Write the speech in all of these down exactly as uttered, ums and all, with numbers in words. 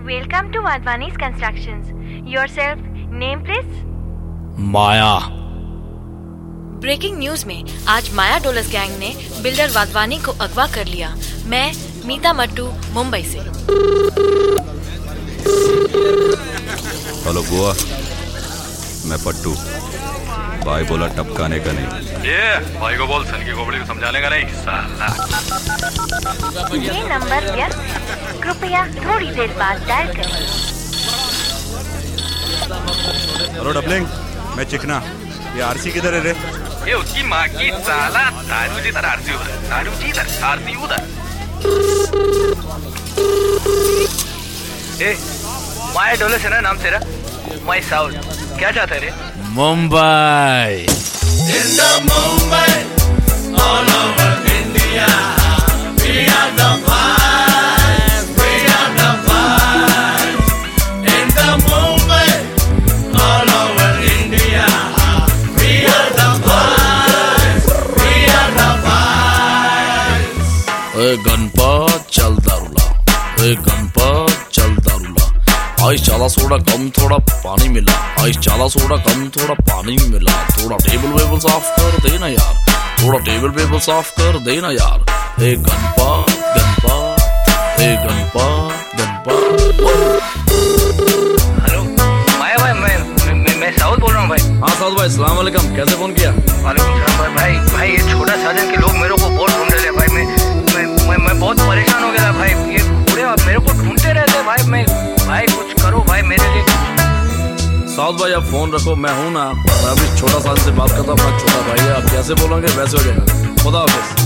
Welcome to Wadhwani's Constructions. Yourself, name please? Maya. Breaking news में आज Maya Dolas gang ने builder Wadhwani को अगवा कर लिया। मैं मीता मट्टू, मुंबई से। हेलो बुआ, मैं पट्टू। भाई बोला टपकाने का नहीं। ये भाई को बोल सन की खोपड़ी को समझाने का नहीं साला। ये नंबर व्यस्त, कृपया थोड़ी देर बाद डायल करें। हेलो डबलिंग, मैं चिकना। ये आरसी किधर है रे? ये उसकी माँ की साला। दारू जी इधर, आरती उधर, दारू जी इधर, आरती उधर। ए, माया डोलस है ना नाम तेरा? माय साउथ, क्या चाहता है रे? Mumbai. In the Mumbai, all over India, we are the vibes, we are the vibes. In the Mumbai, all over India, we are the vibes, we are the vibes. ए गणपत चल दारूला, ए गणपत चल दारूला। आइस चाला soda कम थोड़ा पानी मिला, आइस चाला soda कम थोड़ा पानी मिला। थोड़ा टेबल वेबल साफ कर देना यार, थोड़ा टेबल वेबल साफ कर देना यार। ए गणपत गणपत, ए गणपत गणपत। हेलो माया भाई, मैं मैं, मैं साउथ बोल रहा हूँ भाई। हाँ साउथ भाई, सलाम वालेकुम। कैसे फोन किया? वालेकुम सलाम भाई। भाई भाई ये छोटा साजन के लोग मेरे को बहुत ढूंढ रहे हैं भाई। मैं मैं मैं, मैं बहुत परेशान हो गया भाई। ये पूरे मेरे को ढूंढते रहते हैं भाई। मैं भाई कुछ करो भाई मेरे लिए। साउथ भाई आप फोन रखो, मैं हूँ ना। मैं अभी छोटा साजन से बात करता हूँ, अपना छोटा भाई है। आप जैसे बोलोगे वैसे हो जाएगा। खुदा हाफिज।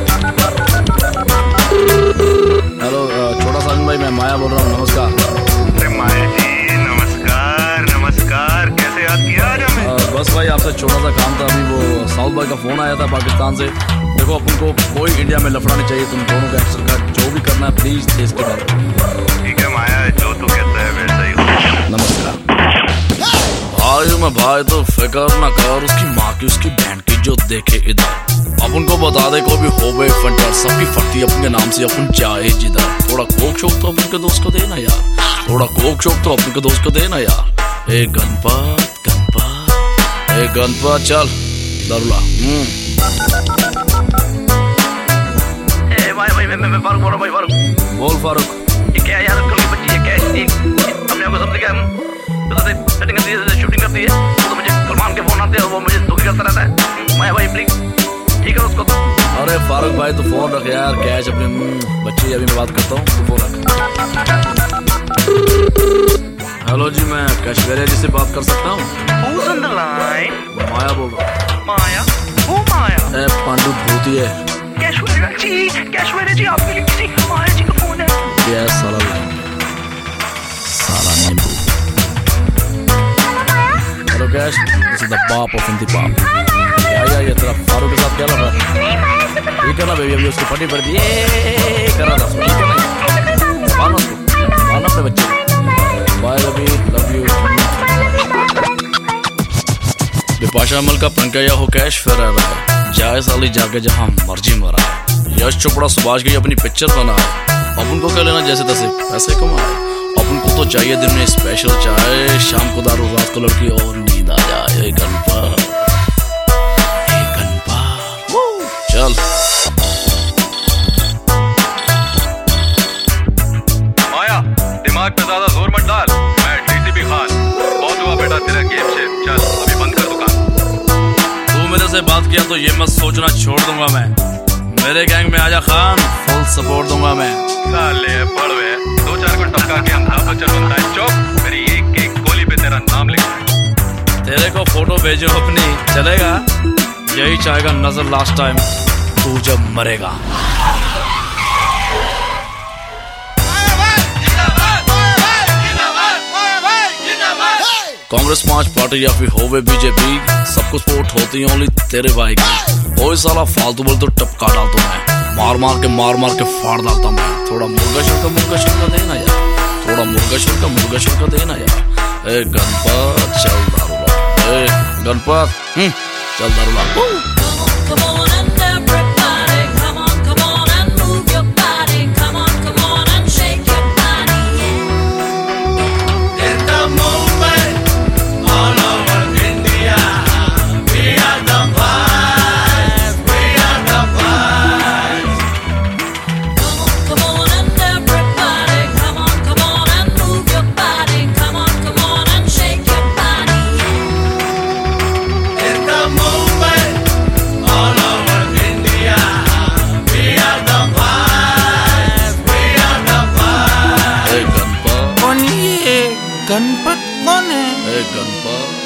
हेलो छोटा साजन भाई, मैं माया बोल रहा हूँ। नमस्कार। अरे माया जी नमस्कार नमस्कार। कैसे याद किया आज हमें? आ, बस भाई आपसे छोटा सा काम था। अभी वो साउथ भाई का फोन आया था पाकिस्तान से। देखो अपन को कोई इंडिया में लफड़ा नहीं चाहिए। तुम दोनों का एक्शन का जो भी करना है प्लीज देश के बारे में। ठीक है माया, जो तू कहता है वैसा ही हो। नमस्कार भाई। मैं भाई तो फिक्र न कर, उसकी माँ की उसकी बहन की जो देखे इधर। अब उनको बता दे को भी हो गए फंटर, सबकी फटती अपने नाम से अपन चाहे जिधर। थोड़ा कोक शोक तो अपन के दोस्त को देना यार, थोड़ा कोक शोक तो अपन के दोस्त को देना यार। ए गणपत गणपत, ए गणपत चल दारूला। ए भाई भाई मैं मैं फारूक बोल रहा हूँ भाई। फारूक बोल फारूक। ये क्या यार, कल की बच्ची है क्या? ये अपने आप को समझ गया। सेटिंग करती है, शूटिंग करती है, तो मुझे सलमान के फोन आते हैं और वो मुझे दुखी करता रहता है। माया भाई प्लीज ठीक है उसको तो। अरे फारूक भाई तो फोन रख यार, कैश अपने बच्ची। अभी मैं बात करता हूँ, तो फोन रख। हेलो जी, मैं कैशवेरिया जी से बात कर सकता हूँ? Who's on the line? माया बोल रहा हूँ। माया? वो माया? ए पांडु भूती है। कैशवेरिया जी, कैशवेरिया जी आपके लिए किसी माया जी का फोन है। क्या साला साला नींबू। Hello cash, this is the pop of Hindi pop. क्या यार ये तेरा फारूक के साथ क्या लग रहा है? ये करना बेबी, अभी उसको फटी पड़ दी। ये कर रहा था उसको, ये करना। मानो उसको, मानो अपने बच्चे को। Bye Ravi, love you. Bipasha अमल का पंकया हो कैश फिर रहा है। जाए साली जाके जहाँ मर्जी मरा है। यश चोपड़ा सुभाष की अपनी पिक्चर बना है। अब उनको क्या लेना जैसे तैसे पैसे कमाए। अब उनको तो चाहिए दिन में स्पेशल चाय, शाम को दारू, रात को लड़की और नींद आ जाए। गणपत गणपत चल। माया दिमाग पे ज्यादा जोर मत डाल। मैं डीसीपी खान। बहुत हुआ बेटा तेरा गेम शेप। चल अभी बंद कर दुकान। तू मेरे से बात किया तो ये मत सोचना छोड़ दूंगा मैं। मेरे गैंग में आजा खान, फुल सपोर्ट दूंगा मैं। साले बड़वे, दो चार को टपका के अंधा बच्चा बनता है। चौक मेरी एक एक गोली पे तेरा नाम लिखा है। तेरे को फोटो भेजो अपनी, चलेगा? यही चाहेगा नजर लास्ट टाइम तू जब मरेगा। कांग्रेस पांच पार्टी या फिर होवे बीजेपी, सबको सपोर्ट होती है ओनली तेरे भाई की। कोई साला फालतू बोल तो टपका डालता मैं, मार मार के मार मार के फाड़ डालता मैं। थोड़ा मुर्गा शुल्का मुर्गा शुल्का देना यार, थोड़ा मुर्गा शुल्का मुर्गा शुल्का देना यार। ए गणपत चल दारूला, ए गणपत चल दारूला। Come on and everybody, come on, come on and move your body, come on, come on and shake your body, yeah. Ganpat कौन है? ए गणपत